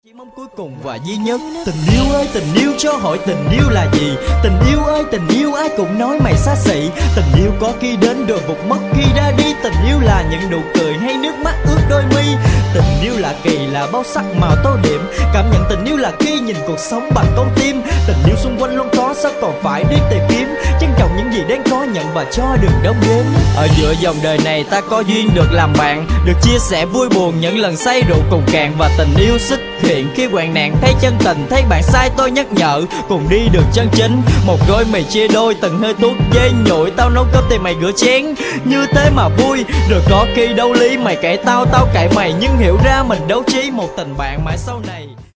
Chỉ mong cuối cùng và duy nhất. Tình yêu ơi tình yêu, cho hỏi tình yêu là gì? Tình yêu ơi tình yêu, ai cũng nói mày xa xỉ. Tình yêu có khi đến rồi vụt mất khi ra đi. Tình yêu là những nụ cười hay nước mắt ướt đôi mi. Tình yêu là kỳ, là bao sắc màu tô điểm. Cảm nhận tình yêu là khi nhìn cuộc sống bằng con tim. Tình yêu xung quanh luôn có, sao còn phải đi tìm kiếm. Trân trọng những gì đang có, nhận và cho đừng đong đếm. Ở giữa dòng đời này ta có duyên được làm bạn, được chia sẻ vui buồn những lần say rượu cùng cạn. Và tình yêu xuất hiện khi hoạn nạn, thấy chân tình, thấy bạn sai tôi nhắc nhở, cùng đi được chân chính. Một gói mì chia đôi, từng hơi thuốc dây nhụi, tao nấu cơm thì mày rửa chén, như thế mà vui. Rồi có khi đâu lý, mày cãi tao, tao cãi mày, nhưng hiểu ra mình đấu trí. Một tình bạn mãi sau này.